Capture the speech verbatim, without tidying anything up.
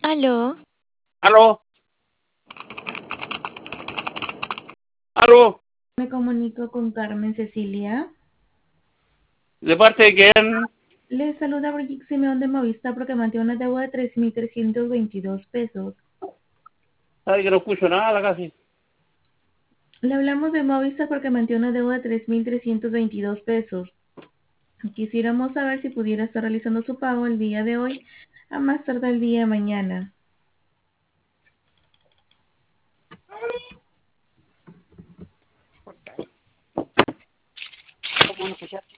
¿Aló? ¿Aló? ¿Aló? Me comunico con Carmen Cecilia. ¿De parte de quién? Le saluda Brigitte Simeón de Movistar porque mantiene una deuda de tres mil trescientos veintidós pesos. Ay, que no escucho nada casi. Le hablamos de Movistar porque mantiene una deuda de tres mil trescientos veintidós pesos. Quisiéramos saber si pudiera estar realizando su pago el día de hoy, a más tardar el día de mañana. ¿Cómo no escuchar?